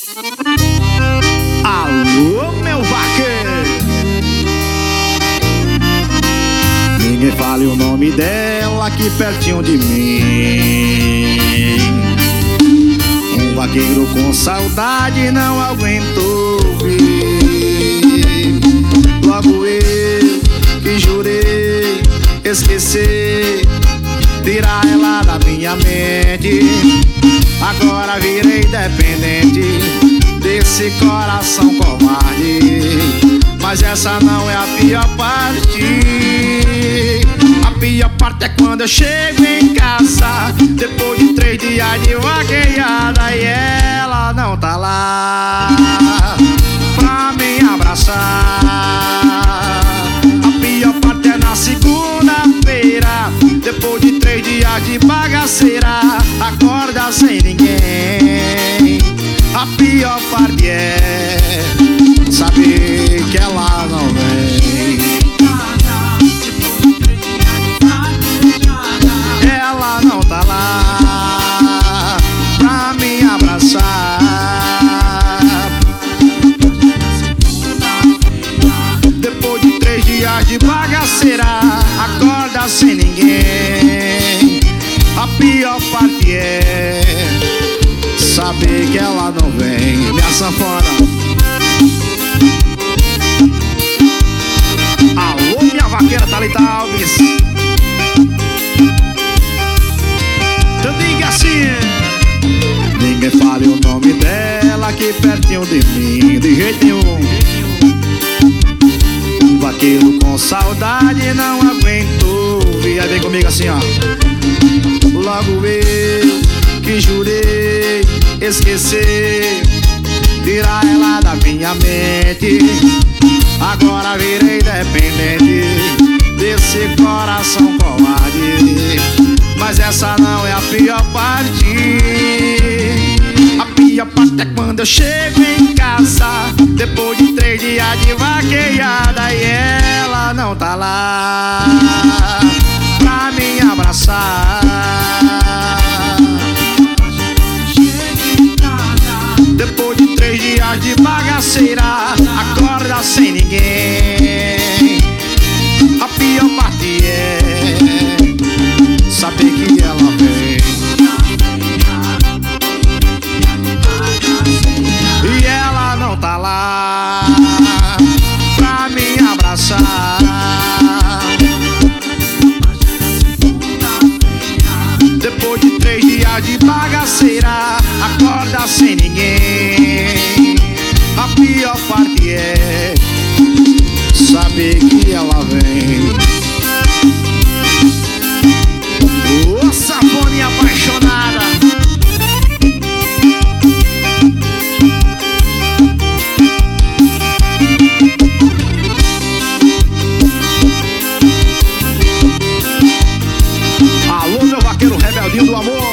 Alô, meu vaqueiro. Ninguém fale o nome dela aqui pertinho de mim. Um vaqueiro com saudade não aguentou ouvir. Logo eu que jurei esquecer, tirar ela da minha mente. Agora virei dependente desse coração covarde. Mas essa não é a pior parte. A pior parte é quando eu chego em casa, depois de 3 dias de vaquejada, e ela não tá lá pra me abraçar. A pior parte é na segunda-feira, depois de 3 dias de bagaceira, acorda sem ninguém. A pior parte é saber que ela não vem. Ela não tá lá pra me abraçar. Depois de 3 dias de bagaceira, acorda sem ninguém. A pior parte é saber que ela não vem. Minha sanfona. Alô, minha vaqueira Thalita Alves. Eu digo assim: ninguém fale o nome dela aqui pertinho de mim, de jeito nenhum. Um vaqueiro com saudade não aguentou. E aí vem comigo assim, ó. Logo eu que jurei esquecer, tirar ela da minha mente. Agora virei dependente desse coração covarde. Mas essa não é a pior parte. A pior parte é quando eu chego em casa, depois de 3 dias de vaquejada, e ela não tá lá pra me abraçar. Depois de 3 dias de bagaceira, acorda sem ninguém. A pior parte é saber que ela vem. E ela não tá lá pra me abraçar. Depois de 3 dias de bagaceira, acorda sem ninguém. A pior parte é saber que ela vem. Ô, sanfoninha apaixonada. Alô, meu vaqueiro rebeldinho do amor.